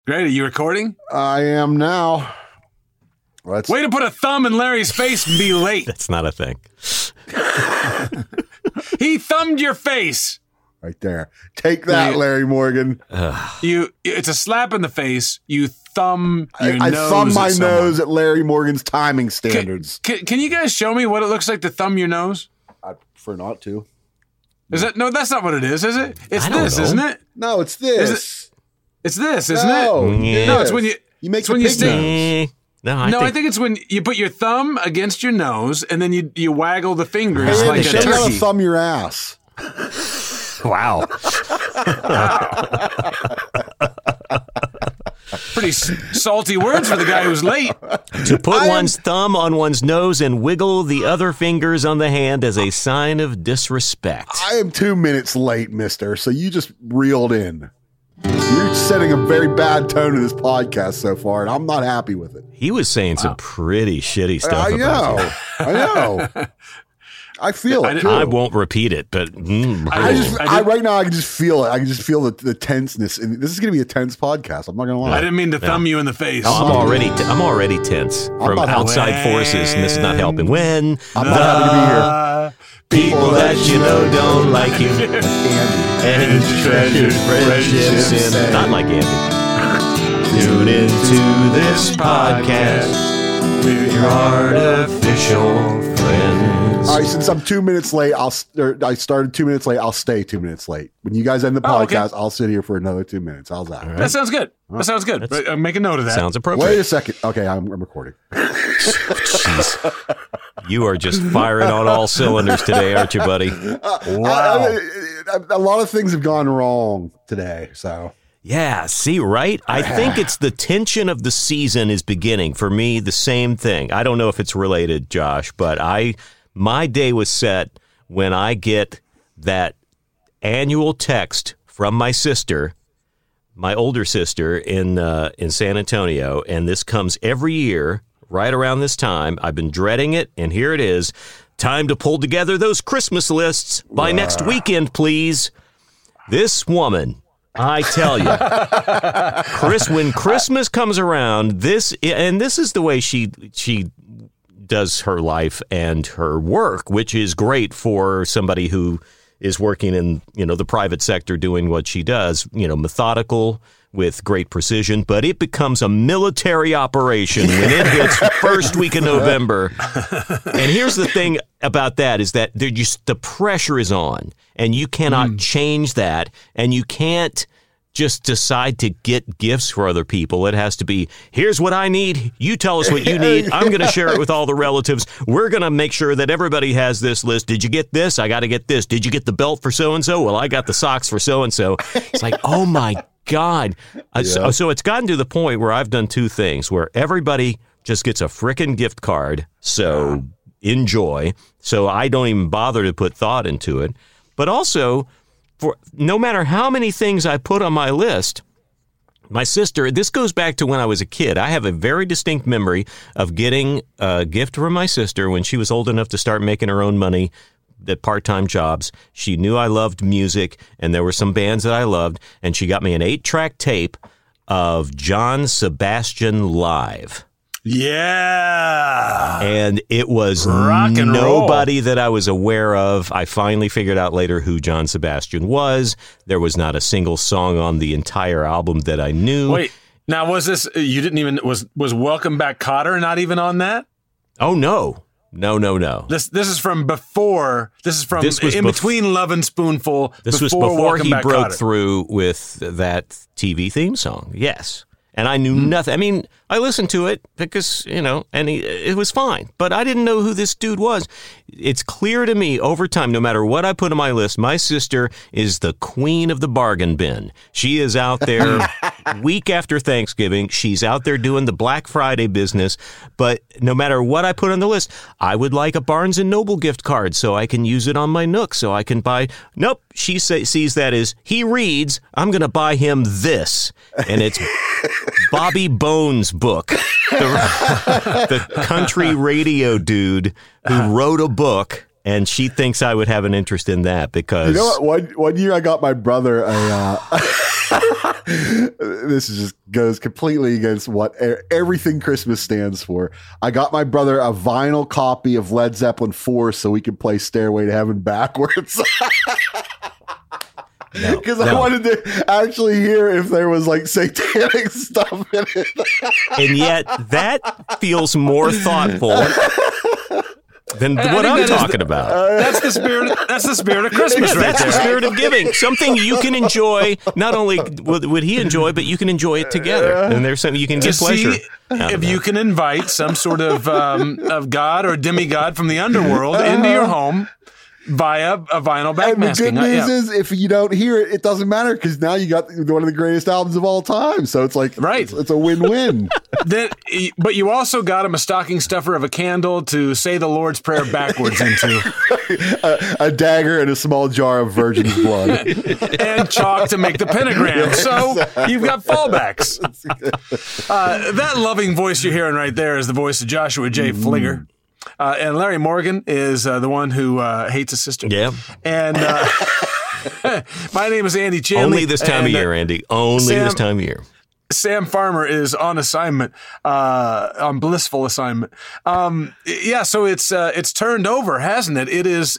Great. Are you recording? I am now. Way to put a thumb in Larry's face and be late. That's not a thing. He thumbed your face. Right there. Take that, Larry Morgan. It's a slap in the face. You thumb your nose. I thumb my at someone. nose at Larry Morgan's timing standards. Can you guys show me what it looks like to thumb your nose? I prefer not to. Is it? No, that's not what it is it? It's I don't this, know. isn't it? No, it's this. It's this, isn't No, it? No, it's when you make it's the when you pig stick. nose. I think it's when you put your thumb against your nose and then you waggle the fingers Hey, like a show me how to turkey. thumb your ass. Wow. Pretty salty words for the guy who's late. To put one's thumb on one's nose and wiggle the other fingers on the hand as a sign of disrespect. I am 2 minutes late, mister, so you just reeled in. You're setting a very bad tone in this podcast so far, and I'm not happy with it. He was saying some pretty shitty stuff I about you. know. I know. I feel it, too. I won't repeat it, but right now I can just feel it. I can just feel the tenseness. And this is going to be a tense podcast. I'm not going to lie. I didn't mean to thumb you in the face. I'm already tense from not outside forces, and this is not helping. When I'm not happy to be here. people that you know don't like you, and treasured friendships, and not like Andy. Tune into this podcast with your artificial friends. All right, since I'm 2 minutes late, I started 2 minutes late. I'll stay 2 minutes late. When you guys end the podcast, okay. I'll sit here for another 2 minutes. How's that? Right. That sounds good. That sounds good. Make a note of that. Sounds appropriate. Wait a second. Okay, I'm recording. Jeez. You are just firing on all cylinders today, aren't you, buddy? Wow. A lot of things have gone wrong today, so. Yeah, see, right? I think it's the tension of the season is beginning. For me, the same thing. I don't know if it's related, Josh, but my day was set when I get that annual text from my sister, my older sister in San Antonio, and this comes every year right around this time. I've been dreading it, and here it is. Time to pull together those Christmas lists by next weekend, please. This woman, I tell you, when Christmas comes around, this is the way she does her life and her work, which is great for somebody who is working in, the private sector doing what she does, methodical with great precision, but it becomes a military operation when it hits first week of November. And here's the thing about that is that the pressure is on, and you cannot change that, and you can't just decide to get gifts for other people. It has to be, here's what I need. You tell us what you need. I'm going to share it with all the relatives. We're going to make sure that everybody has this list. Did you get this? I got to get this. Did you get the belt for so-and-so? Well, I got the socks for so-and-so. It's like, oh my God. So it's gotten to the point where I've done two things, where everybody just gets a frickin' gift card. So enjoy. So I don't even bother to put thought into it. But also, for no matter how many things I put on my list, my sister, this goes back to when I was a kid. I have a very distinct memory of getting a gift from my sister when she was old enough to start making her own money at part-time jobs. She knew I loved music, and there were some bands that I loved, and she got me an 8-track tape of John Sebastian live. Yeah. And it was Rock and nobody that I was aware of. I finally figured out later who John Sebastian was. There was not a single song on the entire album that I knew. Wait, now was this, you didn't even, was Welcome Back Kotter not even on that? Oh, no. No. This is from before, between Love and Spoonful. This was before Welcome he Back broke Kotter. through with that TV theme song. Yes. And I knew nothing. I mean, I listened to it because, and it was fine. But I didn't know who this dude was. It's clear to me over time, no matter what I put on my list, my sister is the queen of the bargain bin. She is out there week after Thanksgiving. She's out there doing the Black Friday business. But no matter what I put on the list, I would like a Barnes & Noble gift card so I can use it on my Nook, so I can buy. Nope. She sees that as he reads, I'm going to buy him this. And it's Bobby Bones' book, the country radio dude who wrote a book And she thinks I would have an interest in that because... You know what? One year I got my brother a... this just goes completely against what everything Christmas stands for. I got my brother a vinyl copy of Led Zeppelin 4 so we could play Stairway to Heaven backwards. Because I wanted to actually hear if there was like satanic stuff in it. And yet that feels more thoughtful than what I'm talking about. That's the spirit. That's the spirit of Christmas, right That's there. the spirit of giving. Something you can enjoy. Not only would he enjoy, but you can enjoy it together. And there's something you can get pleasure. If you can invite some sort of god or demigod from the underworld into your home via a vinyl backmasking. And the good news is, if you don't hear it, it doesn't matter because now you got one of the greatest albums of all time. So it's like, it's a win-win. But you also got him a stocking stuffer of a candle to say the Lord's Prayer backwards into. a dagger and a small jar of virgin's blood. And chalk to make the pentagram. So you've got fallbacks. That loving voice you're hearing right there is the voice of Joshua J. Fligger. And Larry Morgan is the one who hates his sister. Yeah. And my name is Andy Chanley. Only this time of year, Andy. Only this time of year. Sam Farmer is on assignment, on blissful assignment. So it's turned over, hasn't it? It's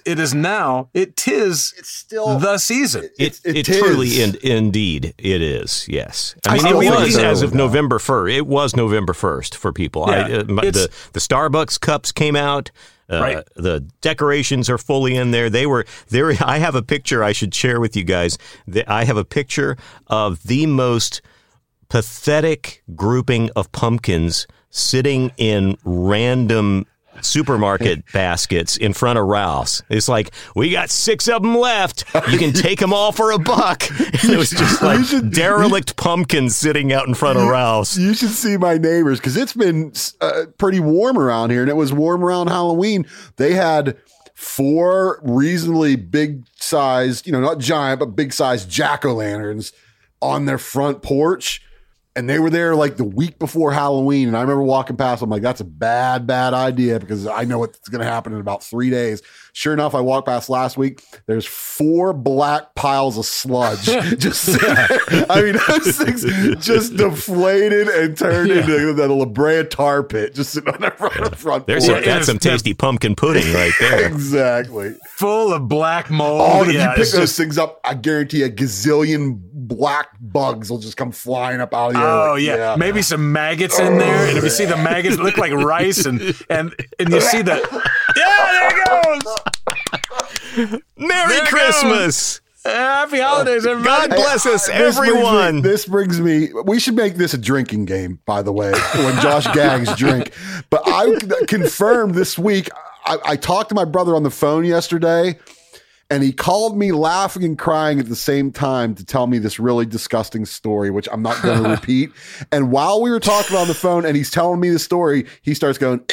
still the season. It truly, indeed, it is. Yes, I mean, it was as of November 1st. It was November 1st for people. Yeah, the Starbucks cups came out. Right. The decorations are fully in there. They were there. I have a picture I should share with you guys. I have a picture of the most pathetic grouping of pumpkins sitting in random supermarket baskets in front of Ralph's. It's like, we got 6 of them left. You can take them all for $1. And it was just like derelict pumpkins sitting out in front of Ralph's. You should see my neighbors because it's been pretty warm around here, and it was warm around Halloween. They had 4 reasonably big sized, not giant, but big sized jack-o'-lanterns on their front porch. And they were there like the week before Halloween. And I remember walking past, I'm like, that's a bad idea because I know what's going to happen in about 3 days. Sure enough, I walked past last week. There's 4 black piles of sludge. I mean, those things just deflated and turned into that La Brea tar pit just sitting on their front porch. That's some tasty pumpkin pudding right there. Exactly. Full of black mold. Oh, if you pick those things up, I guarantee a gazillion black bugs will just come flying up out of the air. Oh, yeah. Maybe some maggots in there. And if you see the maggots look like rice and you see the... Yeah, there it goes! Merry Christmas! Happy holidays, everybody. God bless us, everyone. This brings me, we should make this a drinking game, by the way, when Josh gags drink. But I confirmed this week, I talked to my brother on the phone yesterday, and he called me laughing and crying at the same time to tell me this really disgusting story, which I'm not going to repeat. And while we were talking on the phone and he's telling me the story, he starts going,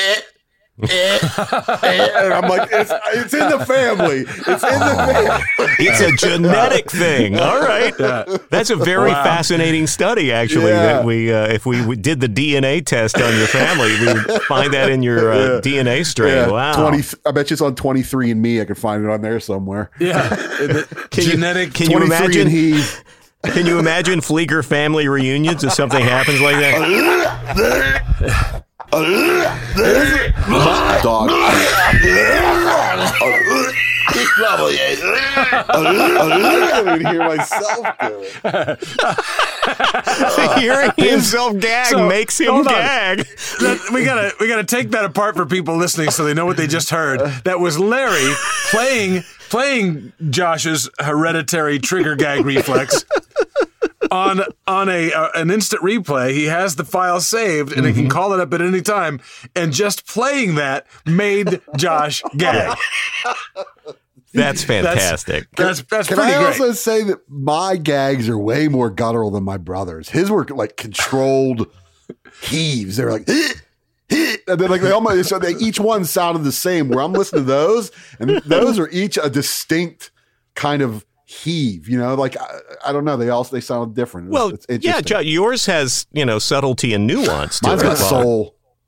and I'm like, it's in the family. It's in the family. It's a genetic thing. All right. That's a very fascinating study, actually, that we, if we did the DNA test on your family, we would find that in your DNA strain. Yeah. Wow. I bet you it's on 23andMe. I could find it on there somewhere. Yeah. Genetic. Can you imagine? Can you imagine Flieger family reunions if something happens like that? Dog. He probably is. I can't even hear myself do it. Hearing himself gag makes him gag. We gotta take that apart for people listening so they know what they just heard. That was Larry playing Josh's hereditary trigger gag reflex. On an instant replay, he has the file saved and he can call it up at any time. And just playing that made Josh gag. That's fantastic. That's pretty Can I great. also say that my gags are way more guttural than my brother's? His were like controlled heaves. They were like, and then like they each one sounded the same. Where I'm listening to those, and those are each a distinct kind of heave, like I don't know, they sound different. Well, yeah, yours has subtlety and nuance to Mine's it. got soul.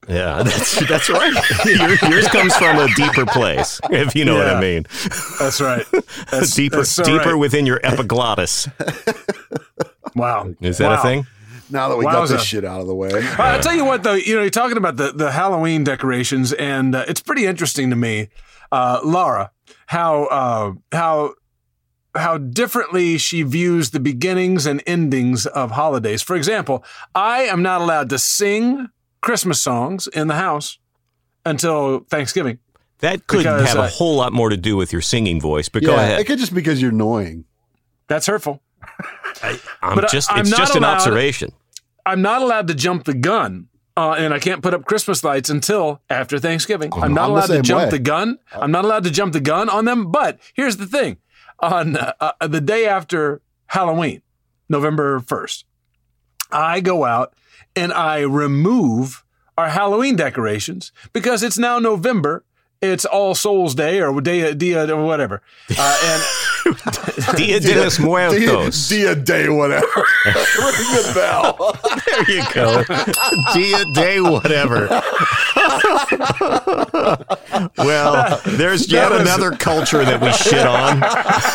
Yeah, that's right. Yours comes from a deeper place, if you know what I mean. That's right. That's deeper so deeper right. within your epiglottis. Wow. Is that a thing? Now that we got this Wowza. shit out of the way. I'll tell you what, though, you're talking about the Halloween decorations, and it's pretty interesting to me, Laura, how differently she views the beginnings and endings of holidays. For example, I am not allowed to sing Christmas songs in the house until Thanksgiving. That could Because, have a whole lot more to do with your singing voice, but go ahead. It could just because you're annoying. That's hurtful. I'm but just I'm it's not just an allowed- observation. I'm not allowed to jump the gun, and I can't put up Christmas lights until after Thanksgiving. I'm not I'm the allowed to same jump way. the gun. I'm not allowed to jump the gun on them. But here's the thing. On the day after Halloween, November 1st, I go out and I remove our Halloween decorations because it's now November. It's All Souls Day or Dia or whatever. And Dia de los Muertos. Dia Day, whatever. Ring the bell. There you go. Dia Day, whatever. Well, there's yet another culture that we shit on.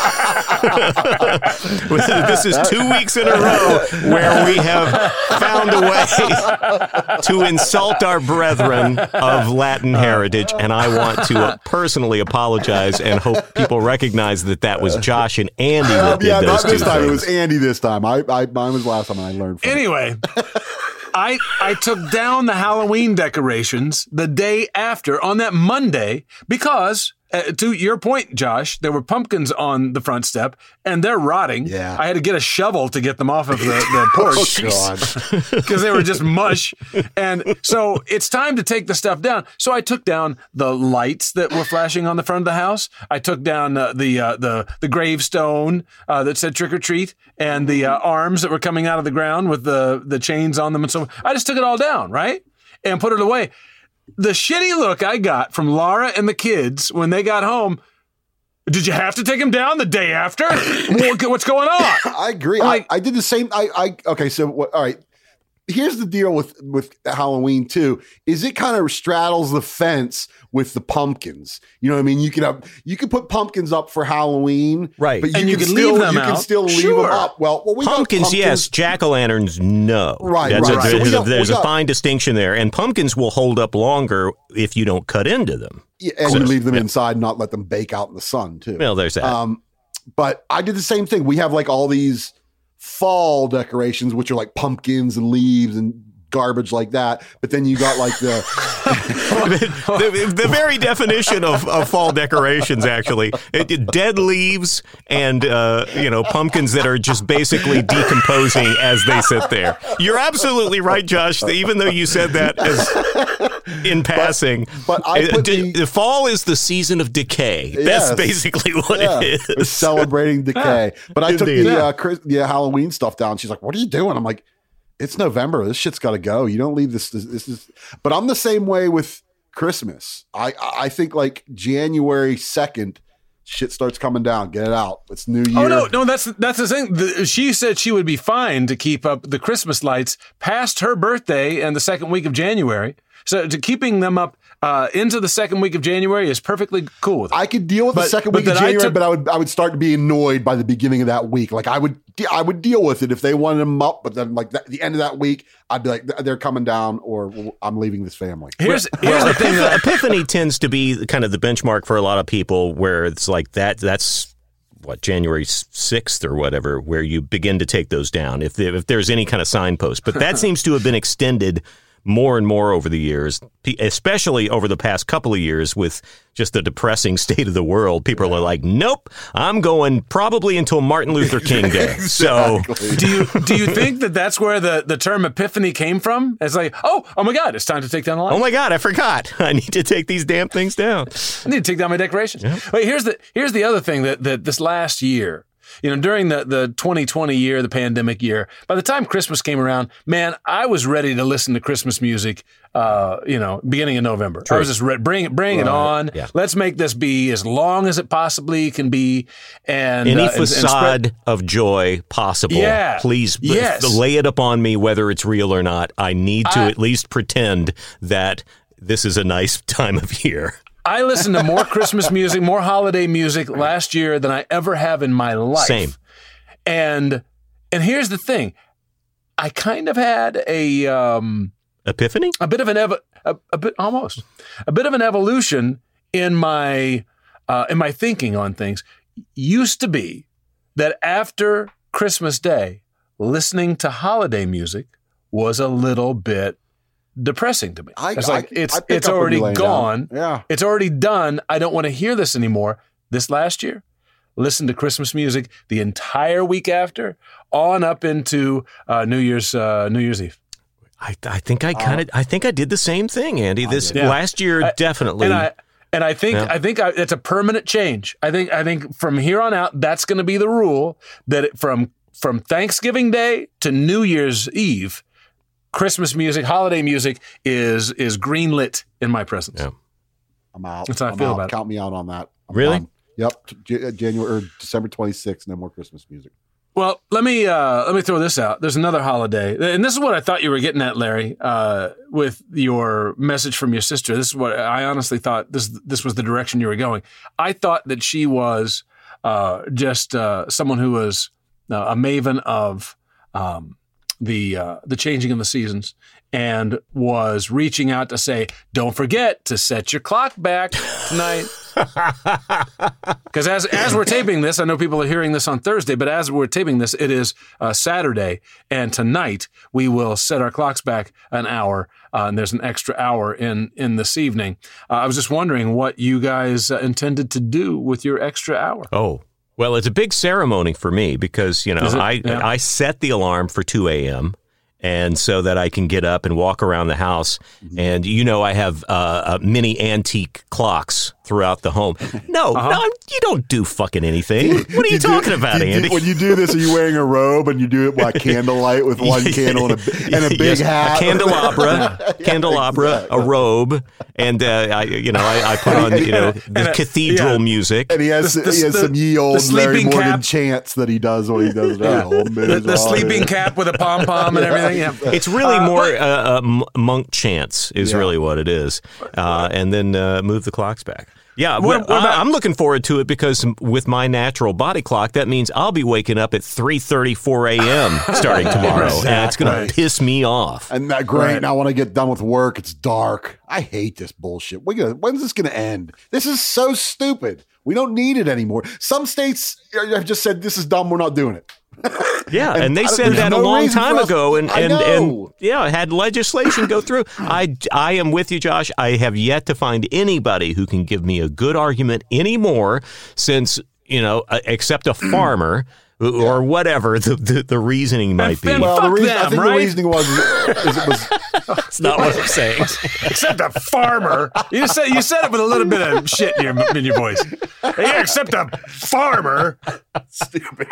This is 2 weeks in a row where we have found a way to insult our brethren of Latin heritage, and I want to personally apologize and hope people recognize that was Josh and Andy that did Yeah, those not two this time. things. It was Andy this time. Mine was last time, and I learned from it. anyway, I took down the Halloween decorations the day after on that Monday because, to your point, Josh, there were pumpkins on the front step and they're rotting. Yeah. I had to get a shovel to get them off of the porch. Oh, God. Because they were just mush. And so it's time to take the stuff down. So I took down the lights that were flashing on the front of the house. I took down the gravestone that said trick or treat and the arms that were coming out of the ground with the chains on them and so on. I just took it all down, right? And put it away. The shitty look I got from Laura and the kids when they got home. Did you have to take him down the day after? What's going on? I agree. Like- I did the same. Okay. So all right. Here's the deal with Halloween too. Is it kind of straddles the fence with the pumpkins? You know what I mean? You could put pumpkins up for Halloween, Right. But And you can can still leave them you can out. still leave Sure. them up. Well, we got Pumpkins, yes. Jack-o'-lanterns, no. Right, That's right. So we got- there's we a got- fine distinction there. And pumpkins will hold up longer if you don't cut into them. Yeah, and you leave them inside, and not let them bake out in the sun too. Well, there's that. But I did the same thing. We have like all these fall decorations, which are like pumpkins and leaves and garbage like that. But then you got like the the very definition of fall decorations, actually, dead leaves and pumpkins that are just basically decomposing as they sit there. You're absolutely right, Josh. Even though you said that as in passing, but I put the fall is the season of decay. Yes. That's basically what it we're is. celebrating decay. But I took Indeed. the Halloween stuff down. She's like, "What are you doing?" I'm like, "It's November. This shit's got to go. You don't leave this is." But I'm the same way with Christmas. I think like January 2nd, shit starts coming down. Get it out. It's New Year. Oh no, that's the thing. She said she would be fine to keep up the Christmas lights past her birthday and the second week of January. So to keeping them up into the second week of January is perfectly cool with her. I could deal with the But- second but week of then I January, took- but I would start to be annoyed by the beginning of that week. Like I would deal with it if they wanted them up, but then like the end of that week, I'd be like, they're coming down, or I'm leaving this family. Here's the thing. Epiphany tends to be kind of the benchmark for a lot of people, where it's like that's what, January 6th or whatever, where you begin to take those down if there's any kind of signpost. But that seems to have been extended more and more over the years, especially over the past couple of years with just the depressing state of the world. People are like, nope, I'm going probably until Martin Luther King Day. So do you think that's where the term epiphany came from? It's like, oh my God, it's time to take down the lights. oh my God, I forgot. I need to take these damn things down. I need to take down my decorations. Wait, here's the other thing that this last year during the 2020 year, the pandemic year, by the time Christmas came around, man, I was ready to listen to Christmas music, beginning of November. True. I was just bring it on. Yeah. Let's make this be as long as it possibly can be. And any facade of joy possible. Yeah. Please lay it upon me, whether it's real or not. I need to at least pretend that this is a nice time of year. I listened to more Christmas music, more holiday music last year than I ever have in my life. Same. And here's the thing. I kind of had a epiphany? A bit of an evolution in my thinking on things. Used to be that after Christmas Day, listening to holiday music was a little bit depressing to me. It's already gone. Yeah. It's already done. I don't want to hear this anymore. This last year, listen to Christmas music the entire week after, on up into New Year's Eve. I think I did the same thing, Andy. Last year, definitely. I think it's a permanent change. I think from here on out, that's going to be the rule, that from Thanksgiving Day to New Year's Eve, Christmas music, holiday music is greenlit in my presence. Yeah. I'm out. That's how I feel about it. Count me out on that. Really? Done. Yep. January or December 26th, no more Christmas music. Well, let me throw this out. There's another holiday, and this is what I thought you were getting at, Larry, with your message from your sister. This is what I honestly thought. This was the direction you were going. I thought that she was just someone who was a maven of the changing of the seasons, and was reaching out to say, don't forget to set your clock back tonight. Because as we're taping this, I know people are hearing this on Thursday, but as we're taping this, it is Saturday, and tonight we will set our clocks back an hour, and there's an extra hour in this evening. I was just wondering what you guys intended to do with your extra hour. Oh, well, it's a big ceremony for me because, I set the alarm for 2 a.m., and so that I can get up and walk around the house. And, I have mini antique clocks throughout the home. No, you don't do fucking anything. What are you talking about, Andy? When you do this, are you wearing a robe and you do it by candlelight with one candle and a big hat? A candelabra, a robe, and I put on the cathedral music. And he has some ye old Larry Morgan chants that he does when he does that. The sleeping cap with a pom pom and everything. Yeah. It's really more monk chants is really what it is, and then move the clocks back. Yeah, I'm looking forward to it because with my natural body clock, that means I'll be waking up at 3:34 a.m. starting tomorrow, and it's going to piss me off. And that great. Right. Now when I get done with work, it's dark. I hate this bullshit. When's this going to end? This is so stupid. We don't need it anymore. Some states have just said, this is dumb, we're not doing it. Yeah, and they said that a long time ago, and had legislation go through. I am with you, Josh. I have yet to find anybody who can give me a good argument anymore, since except a farmer. Or whatever the reasoning might be. Well, the reasoning was That's not what I'm saying. Except a farmer. You said it with a little bit of shit in your voice. Yeah, except a farmer. Stupid.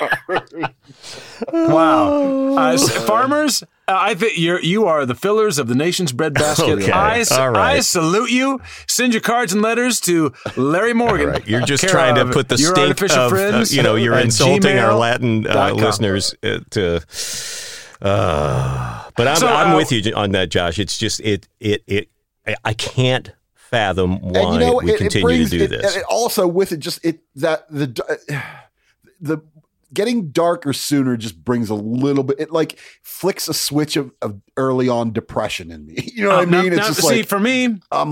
Wow. Farmers, I think you are the fillers of the nation's breadbasket. Okay. All right. I salute you. Send your cards and letters to Larry Morgan. Right. You're just trying to put the stink of friends, you're insulting our Latin listeners but I'm with you on that, Josh. It's just I can't fathom why we continue to do this. Also, with it, just the getting darker sooner just brings a little bit. It like flicks a switch of early on depression in me. You know what I mean? It's just for me,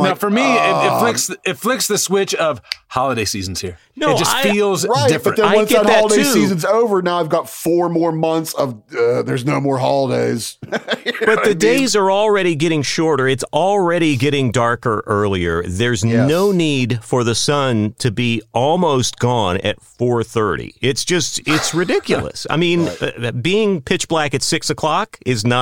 it flicks the switch of holiday season's here. No, it just feels different. But then once that holiday season's over, now I've got 4 more months of there's no more holidays. But the days are already getting shorter. It's already getting darker earlier. There's no need for the sun to be almost gone at 4:30. It's ridiculous. I mean, being pitch black at 6 o'clock is not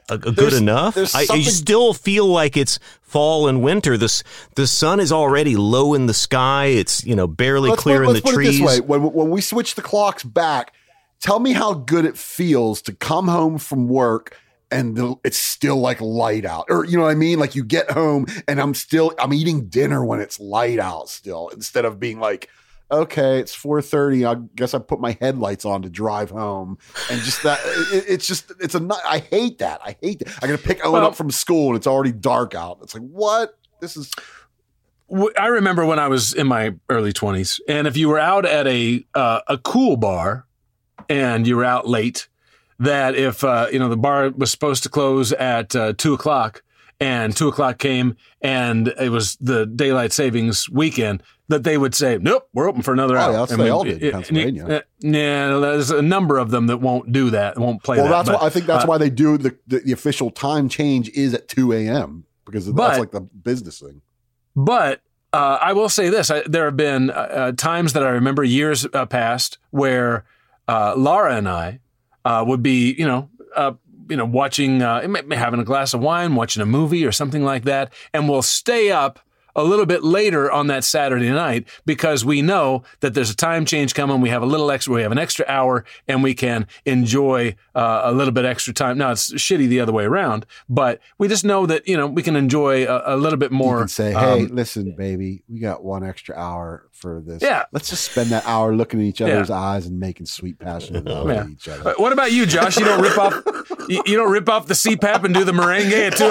good enough? I still feel like it's fall and winter. The sun is already low in the sky. It's barely clear in the trees. Let's put it this way: when we switch the clocks back, tell me how good it feels to come home from work and it's still like light out, or you know what I mean? Like you get home and I'm eating dinner when it's light out still, instead of being like, okay, it's 4:30. I guess I put my headlights on to drive home, and just that. I hate that. I got to pick Owen up from school, and it's already dark out. It's like, what? This is. I remember when I was in my early 20s, and if you were out at a cool bar, and you were out late, that if the bar was supposed to close at 2:00, and 2:00 came, and it was the daylight savings weekend, that they would say, nope, we're open for another hour. Yeah, that's what they all did in Pennsylvania. Yeah, there's a number of them that won't do that, won't play that. Well, I think that's why they do the official time change is at 2 a.m. because that's like the business thing. But I will say this. There have been times that I remember years past where Laura and I would be, watching, having a glass of wine, watching a movie or something like that, and we'll stay up a little bit later on that Saturday night because we know that there's a time change coming. We have an extra hour, and we can enjoy a little bit extra time. Now it's shitty the other way around, but we just know that we can enjoy a little bit more. You can say, "Hey, listen, baby, we got one extra hour for this. Yeah, let's just spend that hour looking in each other's eyes and making sweet passionate love with each other." What about you, Josh? You don't rip off. You don't rip off the CPAP and do the merengue at 2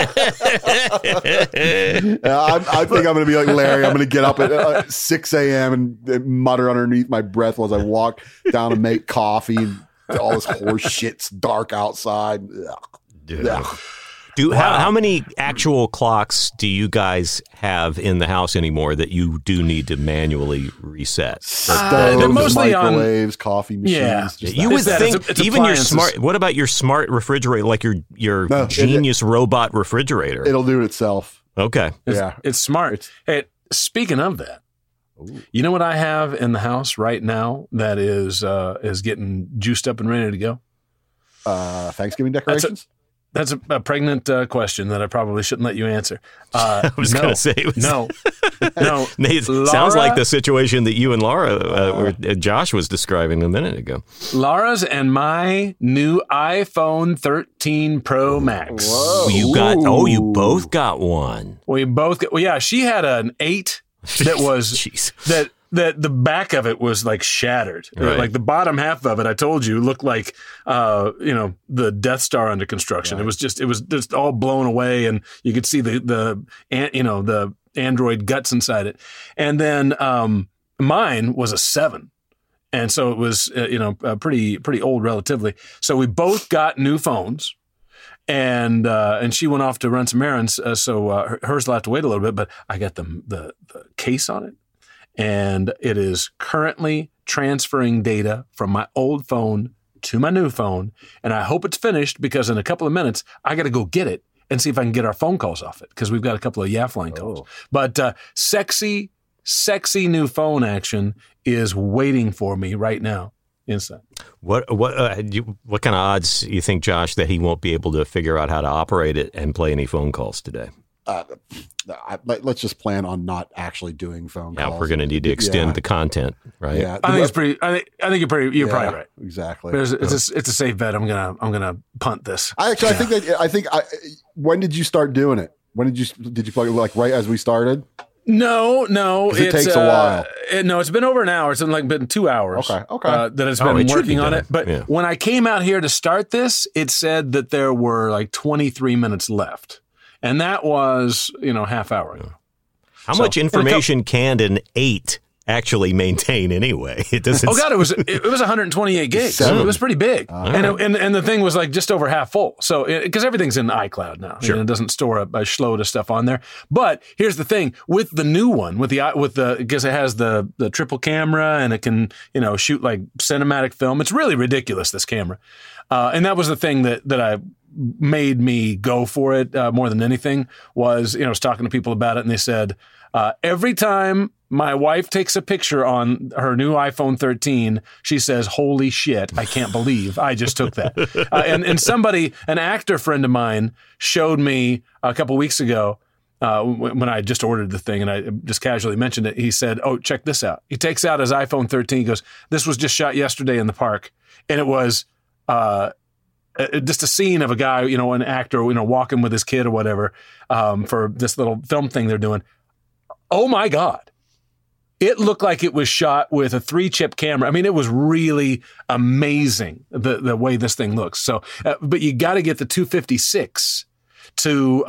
a.m.? I think I'm going to be like Larry. I'm going to get up at 6 a.m. and mutter underneath my breath as I walk down to make coffee, and all this horse shit's dark outside. How many actual clocks do you guys have in the house anymore that you do need to manually reset? They're mostly microwaves, coffee machines. Yeah, you would think it's even your smart. What about your smart refrigerator, like your genius robot refrigerator? It'll do it itself. Okay, it's smart. Hey, speaking of that, you know what I have in the house right now that is getting juiced up and ready to go? Thanksgiving decorations. That's a pregnant question that I probably shouldn't let you answer. I was going to say no. It sounds like the situation that you and Laura, Josh was describing a minute ago. Laura's and my new iPhone 13 Pro Max. Whoa. You both got one. We both got. Well, yeah, she had an 8 that was that the back of it was like shattered. Right. Like the bottom half of it, I told you, looked like the Death Star under construction. Right. It was just all blown away, and you could see the Android guts inside it. And then mine was a 7. And so it was pretty old relatively. So we both got new phones. And she went off to run some errands, so hers will have to wait a little bit. But I got the case on it, and it is currently transferring data from my old phone to my new phone. And I hope it's finished because in a couple of minutes I got to go get it and see if I can get our phone calls off it because we've got a couple of YAF line calls. But sexy new phone action is waiting for me right now. Inside. What kind of odds you think, Josh, that he won't be able to figure out how to operate it and play any phone calls today? Let's just plan on not actually doing phone calls. Yeah, we're going to need to extend the content, right? Yeah, I think it's pretty. I think you're probably right. Exactly. But it's a safe bet. I'm gonna punt this. I think when did you start doing it? When did you play, like right as we started? No, it takes a while. It's been over an hour. It's been 2 hours. Okay. That it's been working on it. But when I came out here to start this, it said that there were like 23 minutes left, and that was half hour ago. How much information can an 8 actually maintain anyway? It doesn't. Oh God, it was 128 gigs. So it was pretty big, and the thing was like just over half full. So because everything's in iCloud now, sure. It doesn't store a shitload of stuff on there. But here's the thing with the new one, because it has the triple camera and it can shoot like cinematic film. It's really ridiculous, this camera, and that was the thing that I made me go for it more than anything. Was I was talking to people about it, and they said every time My wife takes a picture on her new iPhone 13. She says, "Holy shit, I can't believe I just took that." And somebody, an actor friend of mine, showed me a couple weeks ago when I just ordered the thing and I just casually mentioned it. He said, "Oh, check this out." He takes out his iPhone 13. He goes, "This was just shot yesterday in the park." And it was just a scene of a guy, an actor, walking with his kid or whatever for this little film thing they're doing. Oh, my God. It looked like it was shot with a 3-chip camera. I mean, it was really amazing the way this thing looks. So, but you got to get the 256 for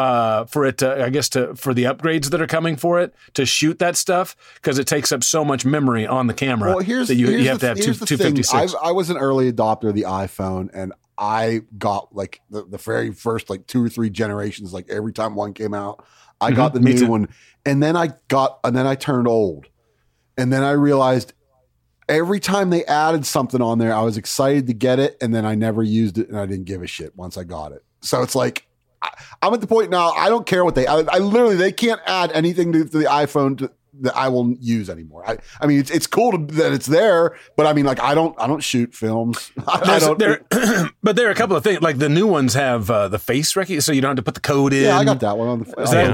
the upgrades that are coming for it to shoot that stuff because it takes up so much memory on the camera. Well, you have to have 256. I was an early adopter of the iPhone, and I got like the very first like 2 or 3 generations. Like every time one came out, I got the new one, and then I turned old. And then I realized every time they added something on there, I was excited to get it. And then I never used it and I didn't give a shit once I got it. So it's like, I'm at the point now, I don't care what they literally, they can't add anything to the iPhone that I will use anymore. I mean, it's cool that it's there, but I mean, like, I don't shoot films. But there are a couple of things, like the new ones have the face recognition, so you don't have to put the code in. Yeah, I got that one on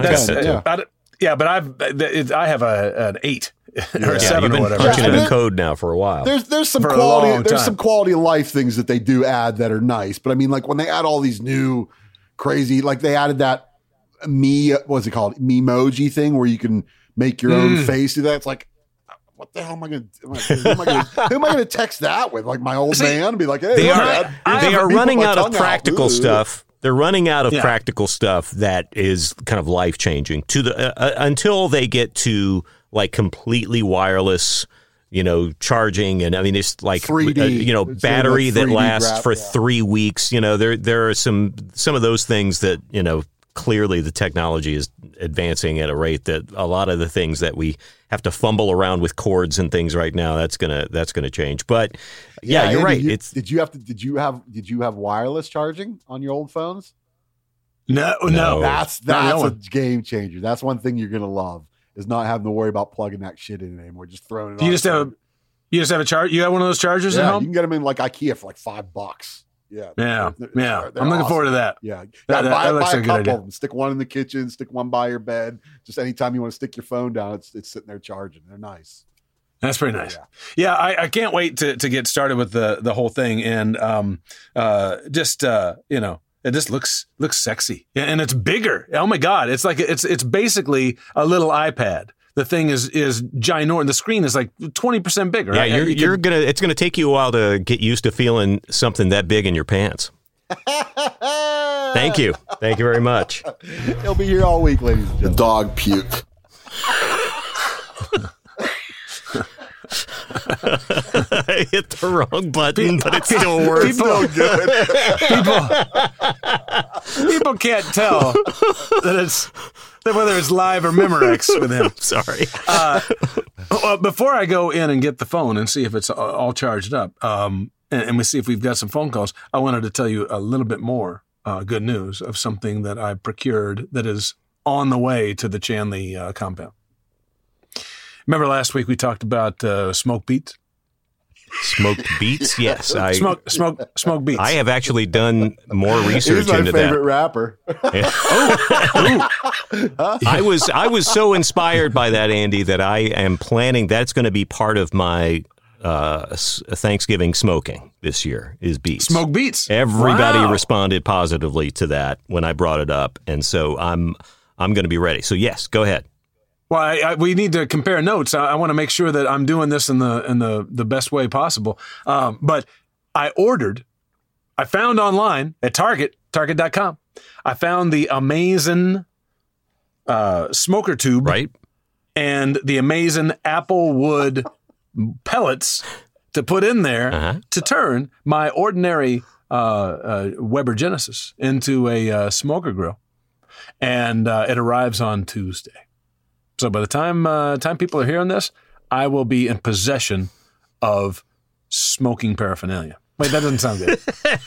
the but I have an 8. Or 7 you've been or whatever. punching in the code now for a while. There's some quality of life things that they do add that are nice, but I mean, like when they add all these new crazy, like they added that what's it called, Memoji thing where you can make your own face do that. It's like, what the hell am I going to? Who am I going to text that with? Like my old man and be like, hey, they are running out of practical stuff. They're running out of practical stuff that is kind of life changing until they get to like completely wireless, charging. And I mean, it's like, 3D, battery like that lasts for 3 weeks. There are some of those things that, clearly the technology is advancing at a rate that a lot of the things that we have to fumble around with cords and things right now, that's gonna change. But yeah, you're right. Did you have wireless charging on your old phones? No. That's a game changer. That's one thing you're gonna love, is not having to worry about plugging that shit in anymore. Just throwing it on. You just have a charge. You have one of those chargers at home? You can get them in like IKEA for like $5. Yeah. I'm looking awesome. forward to that. Yeah. That buy looks a a good couple idea. of them. Stick one in the kitchen, stick one by your bed. Just anytime you want to stick your phone down, it's sitting there charging. They're nice. That's pretty nice. Yeah, I can't wait to get started with the whole thing. And it just looks sexy. And it's bigger. Oh my God. It's like it's basically a little iPad. The thing is ginormous. The screen is like 20% bigger. Yeah, it's gonna take you a while to get used to feeling something that big in your pants. Thank you very much. He'll be here all week, ladies and gentlemen. The dog puke. I hit the wrong button, but it still works. Still good. People can't tell whether it's live or Memorex with him. Sorry. Well, before I go in and get the phone and see if it's all charged up, and we see if we've got some phone calls, I wanted to tell you a little bit more good news of something that I procured that is on the way to the Chanley compound. Remember last week we talked about smoked beets? Smoked beets? Yes. Smoked beets. I have actually done more research Here's into my favorite rapper. I was so inspired by that, Andy, that I am planning that's going to be part of my Thanksgiving smoking this year is beets. Smoked beets. Everybody responded positively to that when I brought it up, and so I'm going to be ready. So yes, go ahead. Well, we need to compare notes. I want to make sure that I'm doing this in the best way possible. But I found online at Target.com, I found the amazing smoker tube, right, and the amazing apple wood pellets to put in there to turn my ordinary Weber Genesis into a smoker grill. And it arrives on Tuesday. So by the time people are hearing this, I will be in possession of smoking paraphernalia. Wait, that doesn't sound good.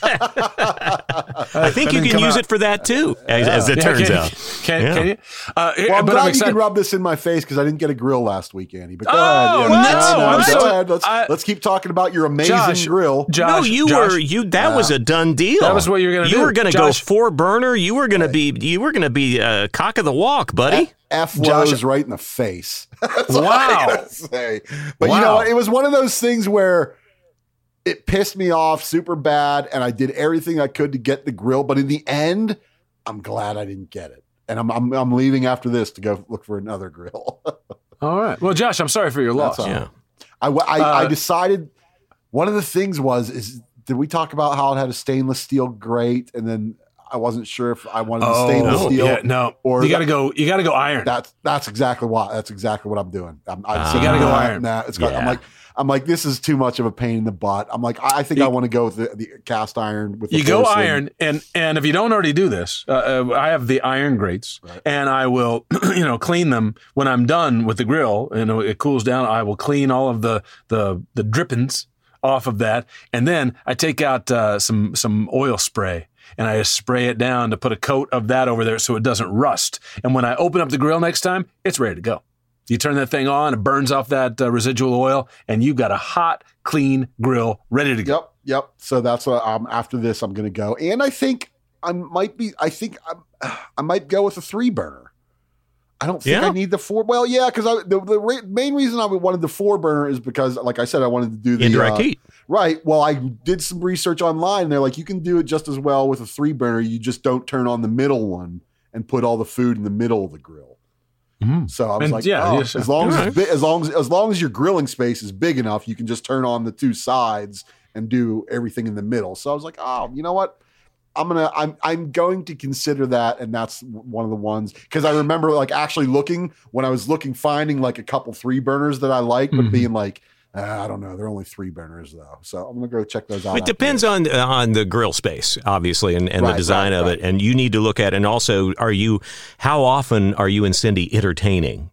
I think you can use it for that too, as it turns out. Can you? Well, I'm but glad excited. you can rub this in my face because I didn't get a grill last week, Andy. But go Oh, ahead. no, Go ahead. Let's keep talking about your amazing grill. No, that was a done deal. That was what you were going to do. You were going to go Josh. 4-burner. You were going to be cock of the walk, buddy. F Josh- Rose right in the face. That's all I Wow. gotta say. But you Wow. know what? It was one of those things where it pissed me off super bad, and I did everything I could to get the grill. But in the end, I'm glad I didn't get it, and I'm leaving after this to go look for another grill. All right. Well, Josh, I'm sorry for your loss. all. Yeah. I decided one of the things is did we talk about how it had a stainless steel grate, and then I wasn't sure if I wanted the stainless steel. Yeah, no. or You got to go. You got to go iron. That's exactly what I'm doing. You gotta go iron. I'm like, this is too much of a pain in the butt. I'm like, I think I want to go with the cast iron. With the You go porcelain. iron, and if you don't already do this, I have the iron grates, and I will, clean them when I'm done with the grill, and it cools down. I will clean all of the drippings off of that, and then I take out some oil spray, and I just spray it down to put a coat of that over there so it doesn't rust. And when I open up the grill next time, it's ready to go. You turn that thing on, it burns off that residual oil, and you've got a hot, clean grill ready to go. Yep. So that's what after this I'm going to go, and I think I might go with a 3-burner. I don't think I need the 4. Well, yeah, because the main reason I wanted the 4-burner is because, like I said, I wanted to do the Indirect heat. Right. Well, I did some research online. And they're like, you can do it just as well with a 3-burner. You just don't turn on the middle one and put all the food in the middle of the grill. Mm-hmm. So I was like, yes, as long as your grilling space is big enough, you can just turn on the 2 sides and do everything in the middle. So I was like, oh, you know what? I'm going to consider that, and that's one of the ones, because I remember like actually finding like a couple 3-burners that I like, but being like, I don't know, they're only 3-burners though. So I'm gonna go check those out. It depends on the grill space, obviously, and the design of it, and you need to look at. And also, how often are you and Cindy entertaining?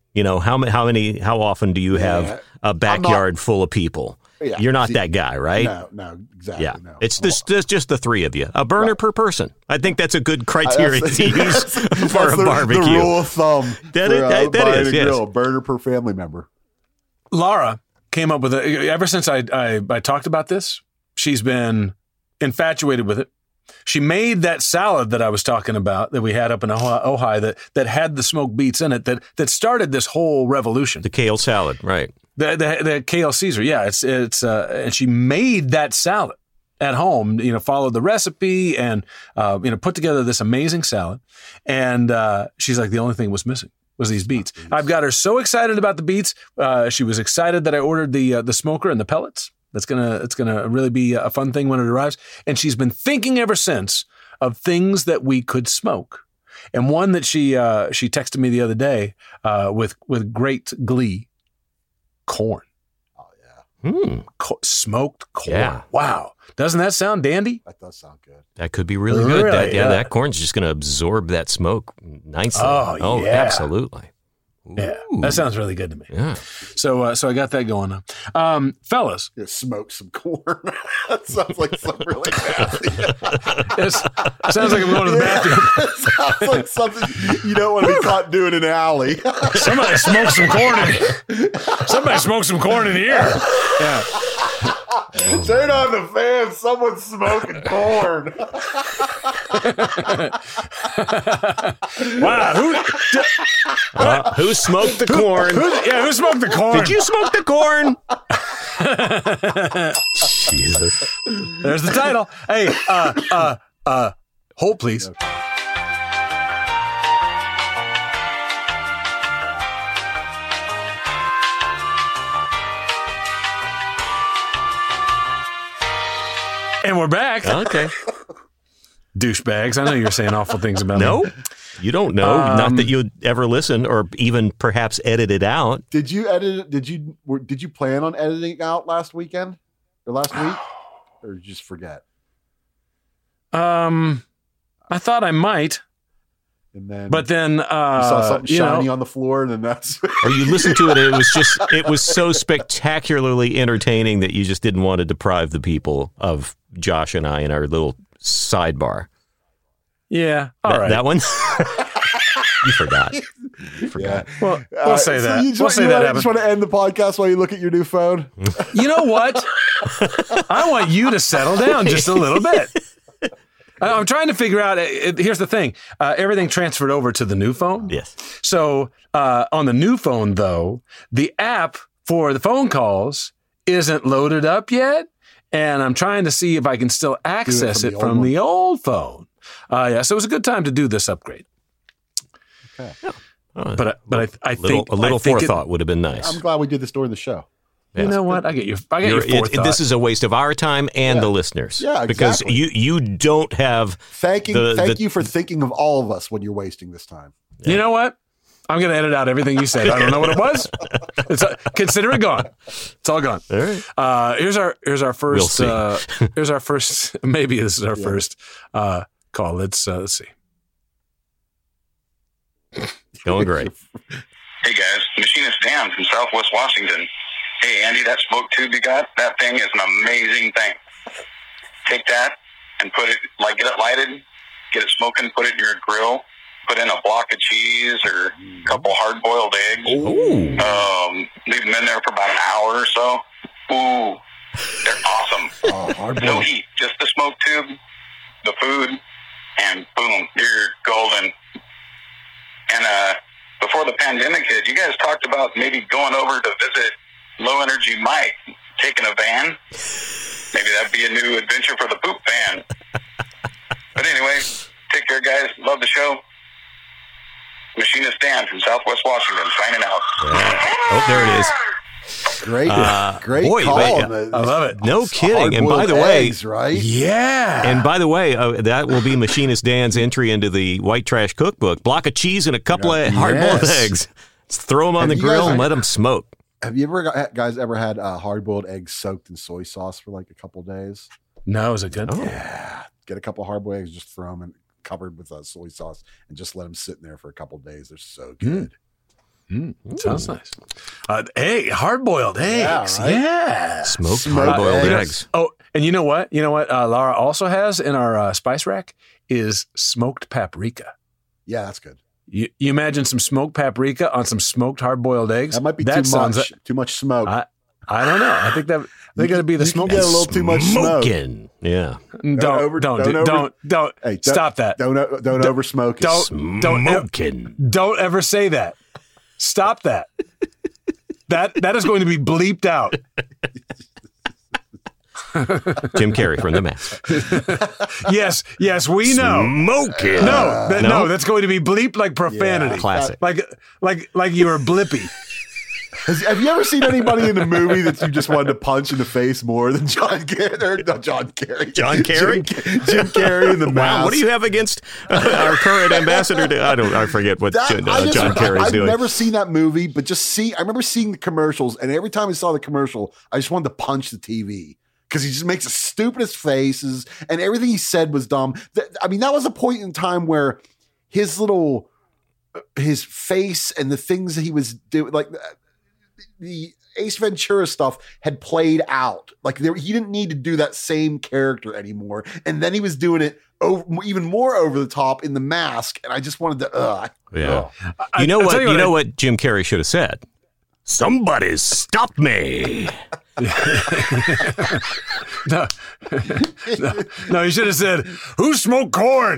How often do you have a backyard full of people? Yeah, You're not that guy, right? No, exactly. Yeah, no. it's just the 3 of you. A burner per person. I think that's a good criteria to use for a barbecue. The rule of thumb. That buying is, a yes. grill, burner per family member. Laura came up with it. Ever since I talked about this, she's been infatuated with it. She made that salad that I was talking about that we had up in Ojai that had the smoked beets in it that started this whole revolution. The kale salad, right? The kale Caesar, yeah. It's and she made that salad at home. Followed the recipe and put together this amazing salad. And she's like, the only thing was missing was these beets. I've got her so excited about the beets. She was excited that I ordered the smoker and the pellets. It's gonna really be a fun thing when it arrives. And she's been thinking ever since of things that we could smoke. And one that she texted me the other day with great glee. Corn. Oh yeah. Smoked corn. Yeah. Wow. Doesn't that sound dandy? That does sound good. That could be really good. That corn's just going to absorb that smoke nicely. Oh, yeah. Absolutely. Yeah, that sounds really good to me. Yeah. So I got that going on. Fellas. Yeah, smoke some corn. That sounds like something really nasty. Sounds like I'm going to the bathroom. It sounds like something you don't want to be caught doing in an alley. Somebody smoke some corn in here. Yeah. Turn on the fan. Someone's smoking corn. Wow. Who smoked the corn? Who smoked the corn? Did you smoke the corn? Jesus. There's the title. Hey, hold please. And we're back. Okay. Douchebags. I know you're saying awful things about me. No, you don't know. Not that you'd ever listen or even perhaps edit it out. Did you edit it? Did you plan on editing out last weekend or last week? Or just forget? I thought I might. And then, But then you saw something you know, shiny on the floor, and then that's Or you listened to it, and it was so spectacularly entertaining that you just didn't want to deprive the people of Josh and I in our little sidebar. yeah, all right. That one? You forgot. yeah. Well, we'll say so that. You just, We'll say you that want- happened. just want to end the podcast while you look at your new phone. You know what? I want you to settle down just a little bit. I'm trying to figure out. Here's the thing: everything transferred over to the new phone. Yes. So on the new phone, though, the app for the phone calls isn't loaded up yet, and I'm trying to see if I can still access it from the old phone. Yeah, so it was a good time to do this upgrade. Okay. But I think A little I think forethought would have been nice. I'm glad we did this during the show. You know what? I get your forethought. This is a waste of our time and the listeners. Yeah, Because exactly. you don't have Thank you for thinking of all of us when you're wasting this time. You know what? I'm going to edit out everything you said. I don't know what it was. Consider it gone. It's all gone. All right. Here's our first. We'll Here's our first. Maybe this is our first call. Let's see. Going great. Hey guys, Machinist Dan from Southwest Washington. Hey Andy, that smoke tube you got, that thing is an amazing thing. Take that and put it, like get it lighted, get it smoking, put it in your grill, put in a block of cheese or a couple hard-boiled eggs. Ooh. Leave them in there for about an hour or so. Ooh, they're awesome. No heat, just the smoke tube, the food, and boom, you're golden. And before the pandemic hit, you guys talked about maybe going over to visit Low Energy Mike, taking a van. Maybe that'd be a new adventure for the poop van. But anyway, take care, guys. Love the show. Machinist Dan from Southwest Washington, signing out. Oh, there it is. Great, great boy, call. wait, on the- I love it. No kidding. And by hard-boiled the way, eggs, right? Yeah. And by the way, that will be Machinist Dan's entry into the White Trash Cookbook. Block of cheese and a couple of hard-boiled Yes. eggs. Let's throw them on the you grill guys- and let them smoke. Have you guys ever had hard-boiled eggs soaked in soy sauce for like a couple days? No, is it good? Yeah, get a couple hard-boiled eggs, just throw them in, covered with soy sauce, and just let them sit in there for a couple days. They're so good. Sounds nice. Hey, hard-boiled eggs. right? Yeah. Smoked hard-boiled eggs. eggs. Oh, and you know what? Laura also has in our spice rack is smoked paprika. Yeah, that's good. You imagine some smoked paprika on some smoked hard-boiled eggs. That might be sounds too much smoke. I don't know. I think that they got to be the you smoke. can get a little too much smoke. Smoking. Yeah. Don't stop that. Don't over smoke it. Smoking. Ever say that. Stop that. That is going to be bleeped out. Jim Carrey from The Mask. Yes, we know. Smoking. No, that's going to be bleeped like profanity. Yeah, classic. Like you were blippy. Have you ever seen anybody in a movie that you just wanted to punch in the face more than John Carrey? Not John Carrey. John Carrey? Jim Carrey in The Mask. Wow, what do you have against our current ambassador? I forget what John Carrey's doing. I've never seen that movie, but I remember seeing the commercials, and every time I saw the commercial, I just wanted to punch the TV. Because he just makes the stupidest faces, and everything he said was dumb. I mean, that was a point in time where his face and the things that he was doing, like the Ace Ventura stuff had played out. Like he didn't need to do that same character anymore. And then he was doing it even more over the top in The Mask. And I just wanted to, Yeah. You know what Jim Carrey should have said? Somebody stop me. No, you should have said, "Who smoked corn?"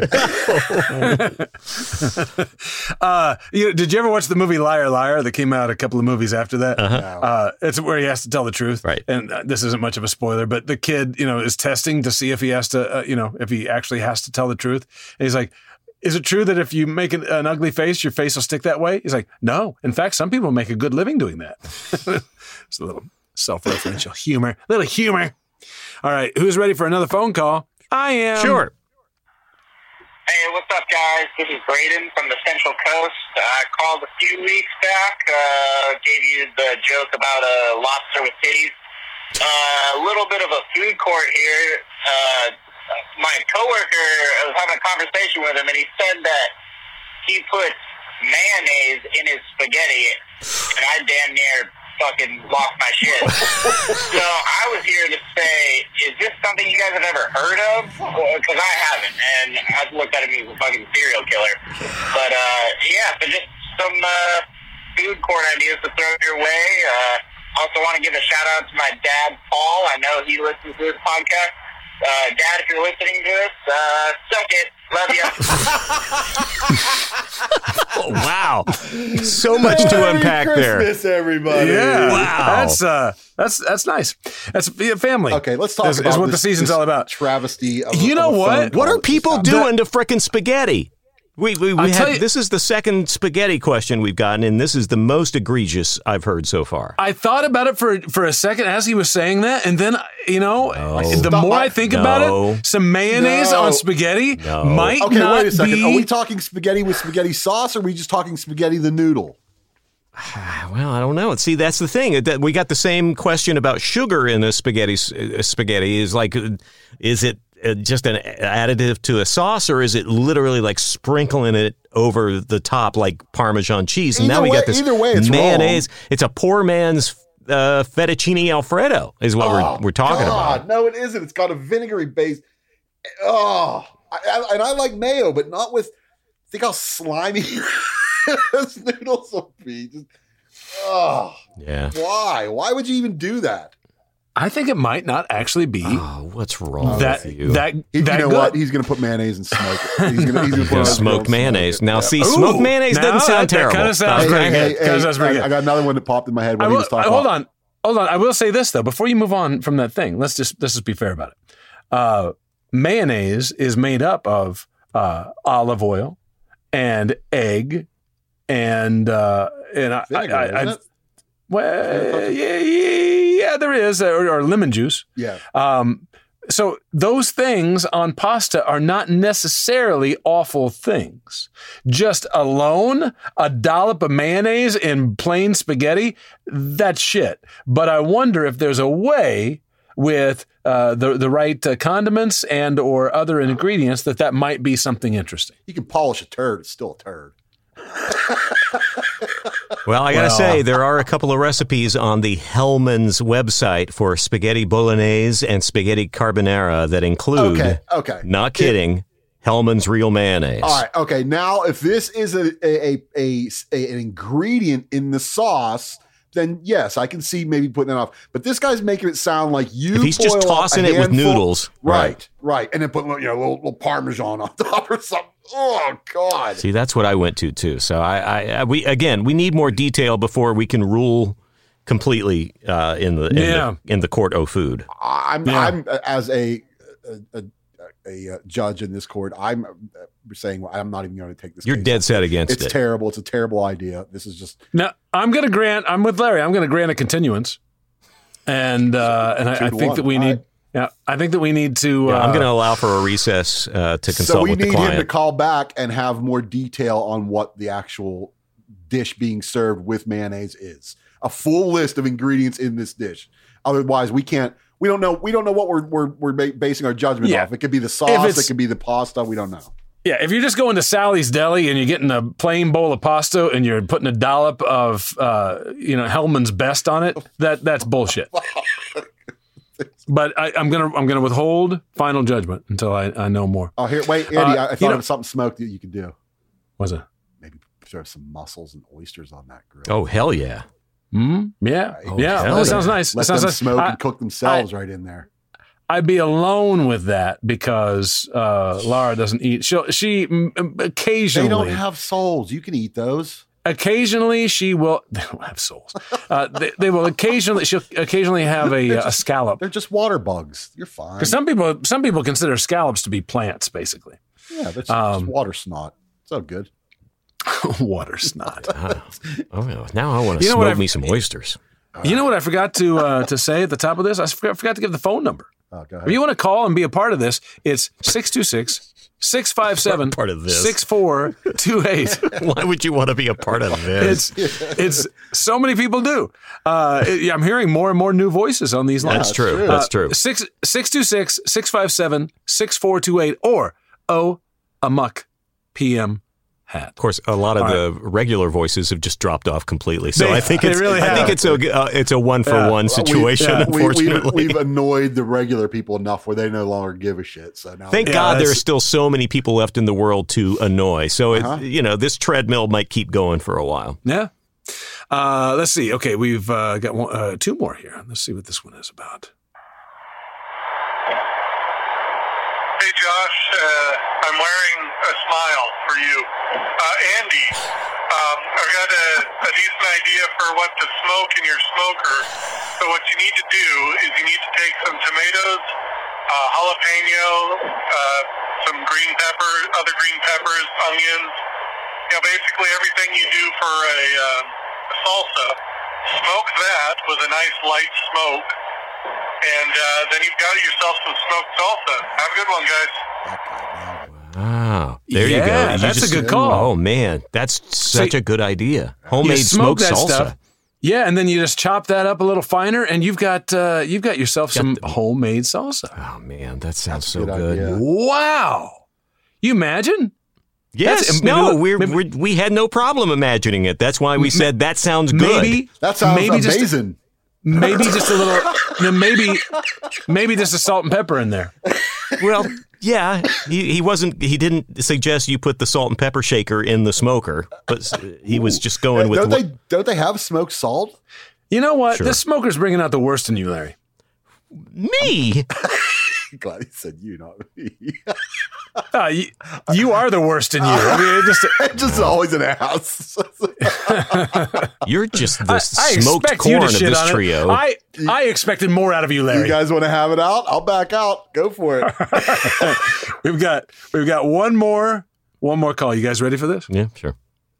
Did you ever watch the movie Liar Liar that came out a couple of movies after that? It's where he has to tell the truth, right? And this isn't much of a spoiler, but the kid, is testing to see if he has to, if he actually has to tell the truth. And he's like, "Is it true that if you make an ugly face, your face will stick that way?" He's like, "No. In fact, some people make a good living doing that." It's a little self-referential humor. Little humor. All right. Who's ready for another phone call? I am. Sure. Hey, what's up, guys? This is Braden from the Central Coast. I called a few weeks back, gave you the joke about a lobster with titties. A little bit of a food court here. My coworker, I was having a conversation with him, and he said that he he puts mayonnaise in his spaghetti, and I damn near fucking lost my shit. So I was here to say, is this something you guys have ever heard of? Because I haven't, and I looked at him as a fucking serial killer. But yeah, so just some food court ideas to throw your way. Also want to give a shout out to my dad, Paul. I know he listens to this podcast. Dad, if you're listening to this, suck it. Love you. Oh, wow. So much to unpack there. Christmas, everybody. Yeah, Wow. That's nice. That's family. Okay, let's talk about is what the this- season's this all about. Travesty. Of You know of a what? phone call What are that just people happened. doing to frickin' spaghetti? We I'll tell had you- this is the second spaghetti question we've gotten, and this is the most egregious I've heard so far. I thought about it for a second as he was saying that, and then the Stop. more I think about No. it, some mayonnaise No. on spaghetti No. might Okay, not wait a second. be. Are we talking spaghetti with spaghetti sauce, or are we just talking spaghetti the noodle? Well, I don't know. See, that's the thing. We got the same question about sugar in a spaghetti. Spaghetti is like, is it just an additive to a sauce, or is it literally like sprinkling it over the top like Parmesan cheese? And now we got this Either way, it's mayonnaise. It's a poor man's fettuccine Alfredo is what we're talking about. No, it isn't. It's got a vinegary base. Oh, and I like mayo, but not with. Think how slimy those noodles will be. Just, Yeah. why? Why would you even do that? I think it might not actually be Oh, what's wrong that with you? that You that know good. what? He's going to put mayonnaise and smoke it. He's going to put it on his Smoked grill and mayonnaise. smoke it. Now, Yeah. see, Ooh, smoked mayonnaise now doesn't sound that terrible. kinda sounds Okay. pretty good. That sounds pretty good. I got another one that popped in my head when I he will, was talking hold about. on. I will say this though, before you move on from that thing, let's just be fair about it. Mayonnaise is made up of olive oil and egg and Vinegar, isn't it? well, yeah, there is or lemon juice. Yeah. So those things on pasta are not necessarily awful things. Just alone, a dollop of mayonnaise in plain spaghetti, that's shit. But I wonder if there's a way with the right condiments and or other ingredients that might be something interesting. You can polish a turd. It's still a turd. Well, I got to say, there are a couple of recipes on the Hellman's website for spaghetti bolognese and spaghetti carbonara that include, Okay. not kidding, Hellman's real mayonnaise. All right. Okay. Now, if this is an ingredient in the sauce, then yes, I can see maybe putting that off. But this guy's making it sound like you. If he's just boil up tossing a it with handful- noodles. right, and then put a little Parmesan on top or something. Oh God! See, that's what I went to too. So we need more detail before we can rule completely in the court of food. I'm as a judge in this court. I'm saying I'm not even going to take this. You're case. dead set against it. It's terrible. It's a terrible idea. This is just Now, I'm with Larry. I'm going to grant a continuance. And I think that we need. Yeah, I think that we need to. I'm going to allow for a recess to consult so we with the need client. him to call back and have more detail on what the actual dish being served with mayonnaise is. A full list of ingredients in this dish. Otherwise, we can't. We don't know. We don't know what we're basing our judgment off. It could be the sauce. It could be the pasta. We don't know. Yeah, if you're just going to Sally's Deli and you're getting a plain bowl of pasta and you're putting a dollop of Hellman's Best on it, that's bullshit. But I'm gonna withhold final judgment until I know more. Oh, here, wait, Andy. I thought of something smoked that you could do. What's it? Maybe serve some mussels and oysters on that grill. Oh, hell yeah. Yeah, hell that sounds nice. Let That sounds them nice. smoke and cook themselves right in there. I'd be alone with that because Laura doesn't eat. She occasionally. They don't have souls. You can eat those. Occasionally, she will. They don't have souls. They will occasionally. She'll occasionally have a scallop. They're just water bugs. You're fine. Because some people consider scallops to be plants, basically. Yeah, that's just water snot. So good. Water snot. Oh, now I want to smoke me some oysters. You know what I forgot to say at the top of this? I forgot to give the phone number. Oh, go ahead. If you want to call and be a part of this, it's 626-657 Part of this. 6428. Why would you want to be a part of this? It's so many people do. I'm hearing more and more new voices on these lines. That's true. That's true. 626-657-6428 or AMUK PM hat. Of course, a lot of the regular voices have just dropped off completely. So I think it's a 1-for-1 situation. Unfortunately, we've annoyed the regular people enough where they no longer give a shit. So now, thank God there are still so many people left in the world to annoy. So this treadmill might keep going for a while. Yeah. Let's see. Okay, we've got 2 more here. Let's see what this one is about. Hey, Josh, I'm wearing a smile for you. Andy, I've got a decent idea for what to smoke in your smoker. So what you need to do is you need to take some tomatoes, jalapeno, some green pepper, other green peppers, onions, basically everything you do for a salsa. Smoke that with a nice light smoke. And then you've got yourself some smoked salsa. Have a good one, guys. Wow. There you go. That's a good call. Oh, man. That's such a good idea. Homemade smoked salsa. Stuff. Yeah, and then you just chop that up a little finer, and you've got yourself some homemade salsa. Oh, man. That sounds so good. Idea. Wow. You imagine? Yes. We had no problem imagining it. That's why we said that sounds good. That sounds amazing. Maybe just a little, maybe just a salt and pepper in there. Well, yeah, he didn't suggest you put the salt and pepper shaker in the smoker, but he was just going with. Don't they have smoked salt? You know what? Sure. This smoker's bringing out the worst in you, Larry. Me? Glad he said you, not me. You are the worst in you. I mean, it's just always an ass. You're just the smoked corn of this trio. I expected more out of you, Larry. You guys want to have it out? I'll back out. Go for it. We've got one more call. You guys ready for this? Yeah, sure.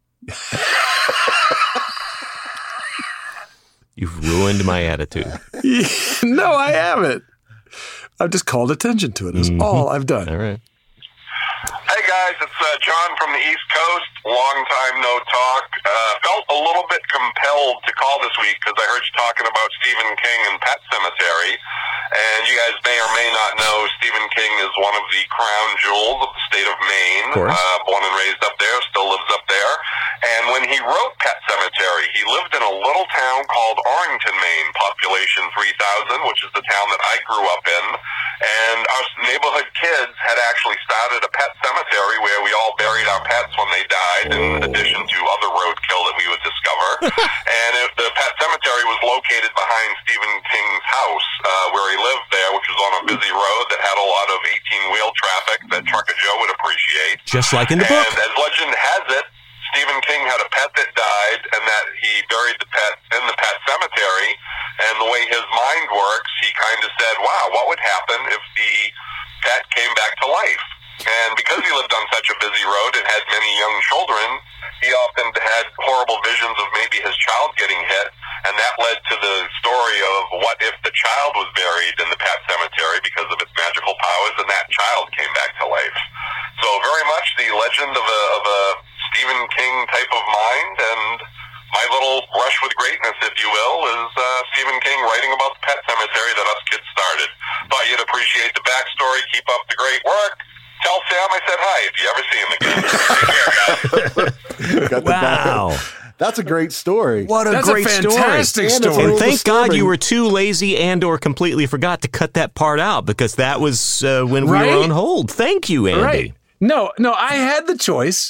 You've ruined my attitude. No, I haven't. I've just called attention to it. That's all I've done. All right. Hey guys, it's John from the East Coast. Long time no talk. Felt a little bit compelled to call this week because I heard you talking about Stephen King and Pet Sematary. And you guys may or may not know Stephen King is one of the crown jewels of the state of Maine. Born and raised up there, still lives up there. And when he wrote Pet Sematary, he lived in a little town called Orrington, Maine, population 3,000, which is the town that I grew up in. And our neighborhood kids had actually started a pet cemetery where we all buried our pets when they died, in addition to other roadkill that we would discover. And the pet cemetery was located behind Stephen King's house, where he lived there, which was on a busy road that had a lot of 18-wheel traffic that Trucker Joe would appreciate. Just like in the book. And as legend has it, Stephen King had a pet that died, and that he buried the pet in the pet cemetery. And the way his mind works, he kind of said, wow, what would happen if the pet came back to life? And because he lived on such a busy road and had many young children, he often had horrible visions of maybe his child getting hit. And that led to the story of what if the child was buried in the pet cemetery because of its magical powers, and that child came back to life. So very much the legend of a Stephen King type of mind, and my little brush with greatness, if you will, is Stephen King writing about the pet cemetery that us kids started. Thought you'd appreciate the backstory. Keep up the great work. Tell Sam I said hi if you ever see him again. Take care, guys. Wow. That's a great story. What a great fantastic story. And thank God you were too lazy and/or completely forgot to cut that part out, because that was when we were on hold. Thank you, Andy. Right. No, I had the choice.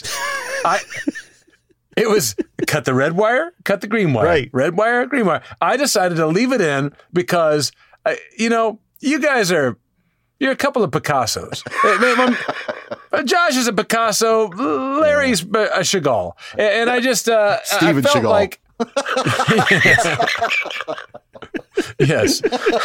It was cut the red wire, cut the green wire. Right. Red wire, green wire. I decided to leave it in because, you guys you're a couple of Picassos. Josh is a Picasso. Larry's a Chagall. And I just, Steven I felt Chagall. like, yes.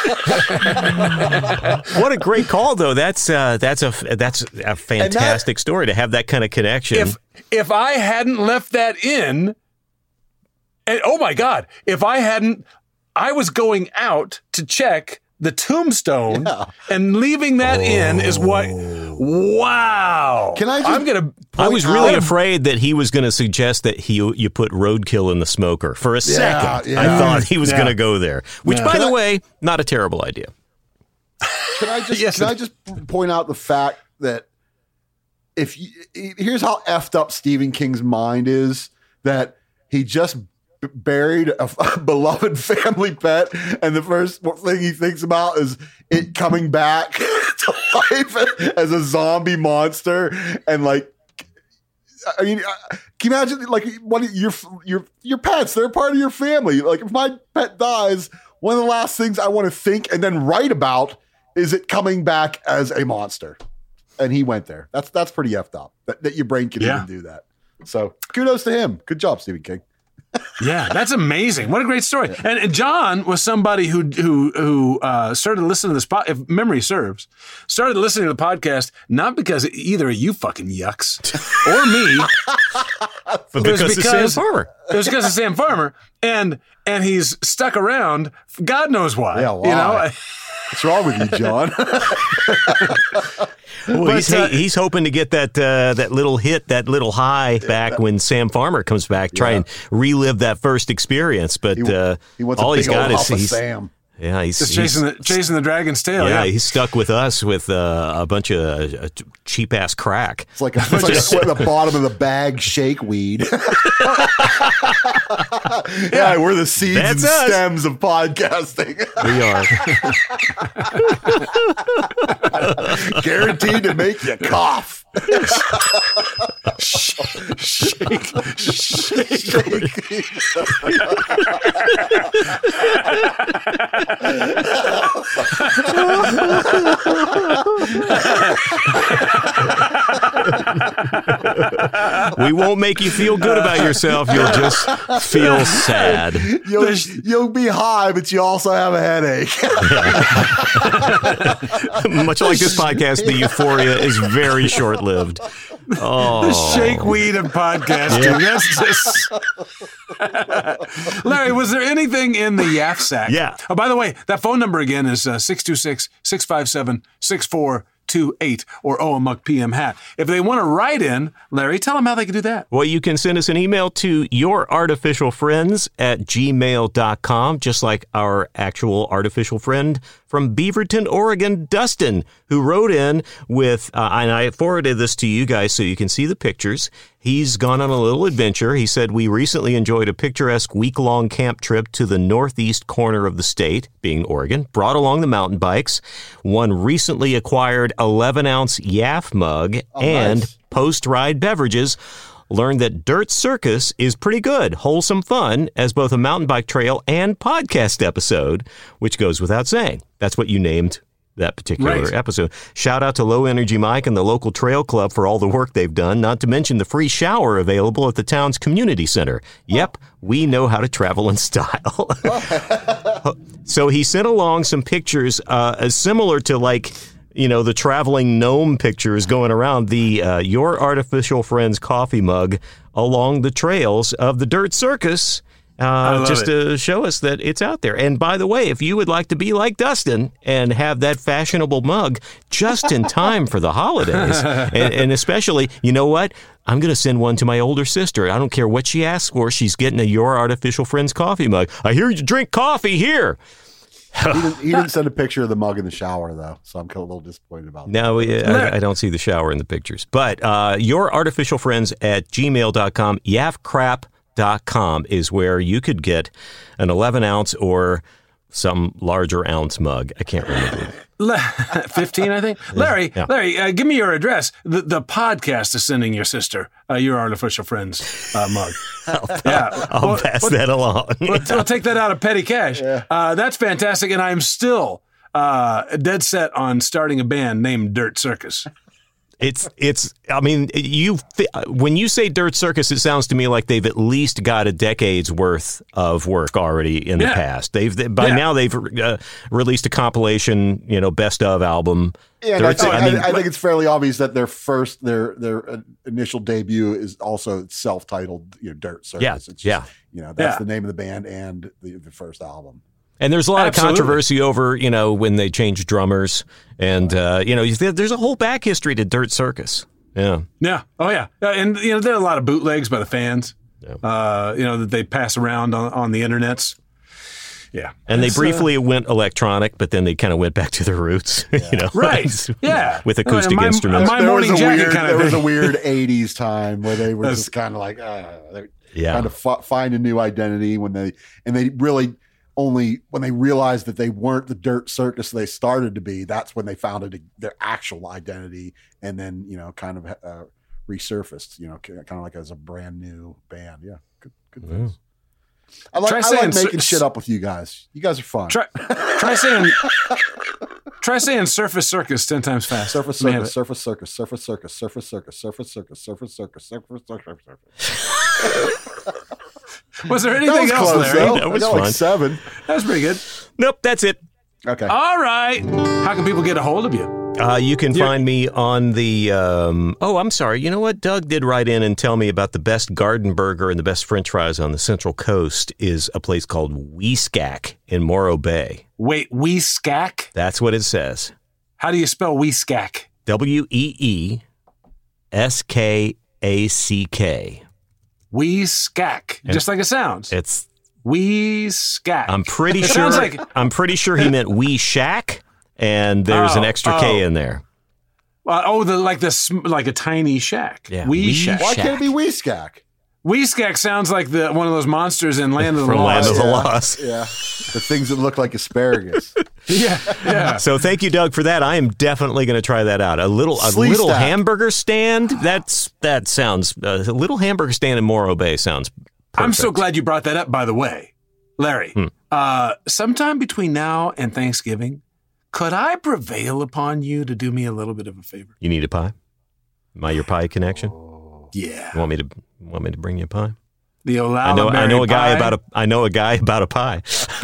What a great call, though. That's a fantastic story to have that kind of connection. If I hadn't left that in, and oh my God, I was going out to check the tombstone, and leaving that in is what. Wow! Can I just? I was really afraid that he was going to suggest that you put roadkill in the smoker for a second. Yeah. I thought he was going to go there, which, by the way, not a terrible idea. Can I just point out the fact that here's how effed up Stephen King's mind is, that he just buried a beloved family pet, and the first thing he thinks about is it coming back to life as a zombie monster. And like, I mean, can you imagine, like, what your pets, they're part of your family. Like, if my pet dies, one of the last things I want to think and then write about is it coming back as a monster. And he went there. That's pretty effed up that your brain can even do that. So kudos to him. Good job, Stephen King. Yeah, that's amazing. What a great story. Yeah. And John was somebody who started listening to this if memory serves, started listening to the podcast not because either of you fucking yucks or me, but because of Sam Farmer. It was because of Sam Farmer, and he's stuck around. God knows why. Yeah, why? You know. What's wrong with you, John? Well, he's hoping to get that little hit, that little high back when Sam Farmer comes back. Try and relive that first experience. But he wants all a big he's got old is Sam. Yeah, he's just chasing the dragon's tail. Yeah, he's stuck with us with a bunch of cheap ass crack. It's like the bottom of the bag shake weed. Yeah, we're the seeds and stems of podcasting. We are guaranteed to make you cough. Shake. We won't make you feel good about yourself. You'll just feel sad. You'll be high, but you also have a headache. Much like this podcast, the euphoria is very short-lived. Oh. The shake weed of podcasting. Yeah. That's just... Larry, was there anything in the Yaff sack? Yeah. Oh, by the way, that phone number again is 626-657-6428 or OMUC PM hat. If they want to write in, Larry, tell them how they can do that. Well, you can send us an email to yourartificialfriends@gmail.com, just like our actual artificial friend from Beaverton, Oregon, Dustin, who wrote in with, and I forwarded this to you guys so you can see the pictures. He's gone on a little adventure. He said, we recently enjoyed a picturesque week-long camp trip to the northeast corner of the state, being Oregon, brought along the mountain bikes, one recently acquired 11-ounce Yaff mug, and post-ride beverages. Learned that Dirt Circus is pretty good, wholesome fun as both a mountain bike trail and podcast episode, which goes without saying. That's what you named that particular episode. Shout out to Low Energy Mike and the local trail club for all the work they've done, not to mention the free shower available at the town's community center. Yep, we know how to travel in style. So he sent along some pictures similar to like, you know, the traveling gnome pictures going around the Your Artificial Friends coffee mug along the trails of the Dirt Circus, just to show us that it's out there. And by the way, if you would like to be like Dustin and have that fashionable mug just in time for the holidays, and especially, you know what? I'm going to send one to my older sister. I don't care what she asks for. She's getting a Your Artificial Friends coffee mug. I hear you drink coffee here. He didn't send a picture of the mug in the shower, though, so I'm a little disappointed about that. No, I don't see the shower in the pictures. But yourartificialfriends@gmail.com, yaffcrap.com is where you could get an 11-ounce or some larger ounce mug. I can't remember. 15, I think. Larry, yeah. Larry, give me your address. The podcast is sending your sister Your Artificial Friends mug. I'll pass that along. We'll take that out of petty cash. Yeah. That's fantastic, and I'm still dead set on starting a band named Dirt Circus. It's. I mean, when you say Dirt Circus, it sounds to me like they've at least got a decade's worth of work already in the past. Now they've released a compilation, best of album. Yeah, I think it's fairly obvious that their initial debut is also self-titled, Dirt Circus. Yeah, it's just, that's the name of the band and the first album. And there's a lot of controversy over, when they changed drummers. And, there's a whole back history to Dirt Circus. Yeah. Yeah. Oh, yeah. And, there are a lot of bootlegs by the fans, that they pass around on the internets. Yeah. And they It's, briefly went electronic, but then they kind of went back to their roots, Right. Yeah. with acoustic My instruments. morning jacket kind of there was a thing. weird 80s time where they were just kind of like, trying to find a new identity when they really only when they realized that they weren't the dirt circus they started to be. That's when they founded their actual identity, and then kind of resurfaced, kind of like as a brand new band. Yeah, good things. I like making shit up with you guys. You guys are fun. Try saying Surface Circus 10 times fast. Surface circus, surface circus, surface circus, surface circus, surface circus, surface circus, surface circus. Was there anything else, close, Larry? That was I got fun. like 7. That was pretty good. Nope, that's it. Okay. All right. How can people get a hold of you? You can find me on the. I'm sorry. You know what? Doug did write in and tell me about the best garden burger and the best French fries on the Central Coast is a place called Weeskack in Morro Bay. Wait, Weeskack? That's what it says. How do you spell Weeskack? WEESKACK. Weeskack, just like it sounds. It's. Weeskack. I'm pretty It sure. sounds like I'm pretty sure he meant Wee Shack, and there's an extra K in there. like a tiny shack. Yeah, Wee Shack. Why can't it be Weeskack? Weeskack sounds like one of those monsters in Land of the From Land Lost. of the Lost. Yeah, the things that look like asparagus. Yeah. So thank you, Doug, for that. I am definitely going to try that out. A little Stack. hamburger stand. That sounds a little hamburger stand in Morro Bay sounds perfect. I'm so glad you brought that up, by the way. Larry, sometime between now and Thanksgiving, could I prevail upon you to do me a little bit of a favor? You need a pie? Am I your pie connection? Yeah. You want me to bring you a pie? The I know a guy about a pie.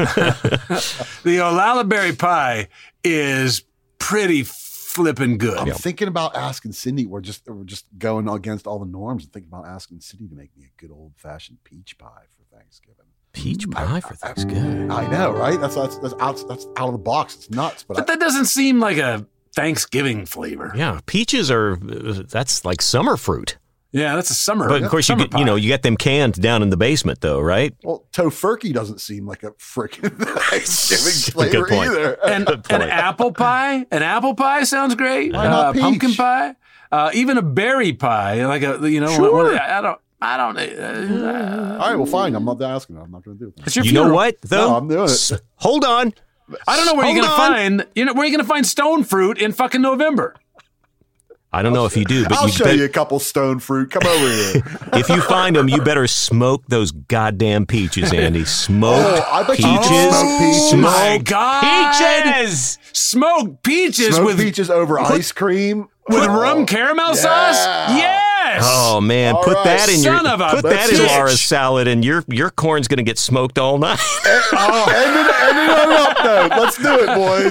The Olalaberry pie is pretty flippin' good. I'm thinking about asking Cindy. We're just going against all the norms and thinking about asking Cindy to make me a good old fashioned peach pie for Thanksgiving. Peach pie for Thanksgiving. I know, right? That's out of the box. It's nuts, but that doesn't seem like a Thanksgiving flavor. Yeah, peaches that's like summer fruit. Yeah, that's a summer. But of course, you get them canned down in the basement, though, right? Well, tofurkey doesn't seem like a freaking Thanksgiving flavor Good point. either. An apple pie. An apple pie sounds great. Why not peach? Pumpkin pie. Even a berry pie, like Sure. I don't. All right, well, fine. I'm not asking. I'm not going to do it. It's your You funeral. know what, though? No, I'm doing it. Hold on. I don't know where you're going to find. Where you're going to find stone fruit in fucking November. I don't know if you do, but I'll show you a couple stone fruit. Come over here. If you find them, you better smoke those goddamn peaches, Andy. Smoked I bet you can peaches. smoke peaches. Oh my Smoked God. peaches. Smoked peaches Smoked with peaches over ice cream with rum caramel sauce. Yes. Oh man, All put right. that in Son of a put that in bitch. Laura's salad, and your corn's gonna get smoked all night. Ending on an up note. Let's do it, boys.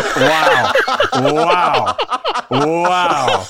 Wow.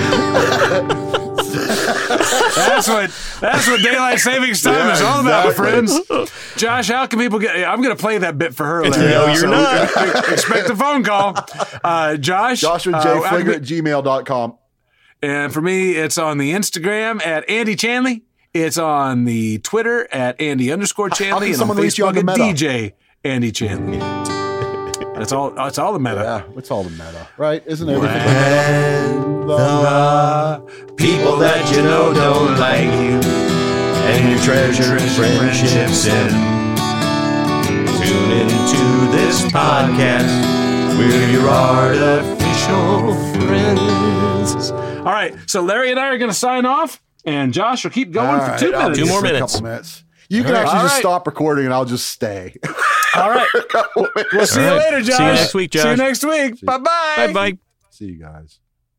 That's what daylight savings time is all about, my friends. Josh, how can people get? I'm going to play that bit for her. Larry. No, you're not. Expect a phone call, Josh. Joshua J. Fligger at gmail.com. And for me, it's on the Instagram at Andy Chanley. It's on the Twitter at Andy_Chanley. How can And on someone reach you on Facebook the at meta? DJ Andy Chanley. That's all. It's all the meta. Yeah, it's all the meta, right? Isn't everything The people that you know don't like you, and your treasuring friendships end. Tune into this podcast. We're your artificial friends. All right. So Larry and I are going to sign off, and Josh will keep going for 2 minutes. 2 more for a minutes. couple minutes. You can actually All just right. stop recording and I'll just stay. All right. We'll see you All right. later, Josh. See you next week, Josh. See you next week. Bye-bye. Bye-bye. See you guys.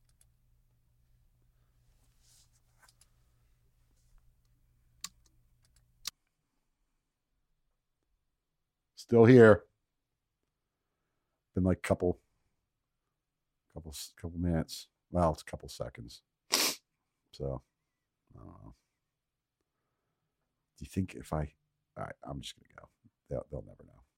Still here. Been like couple minutes. Well, it's a couple seconds. So, I don't know. Do you think if all right, I'm just going to go. They'll never know.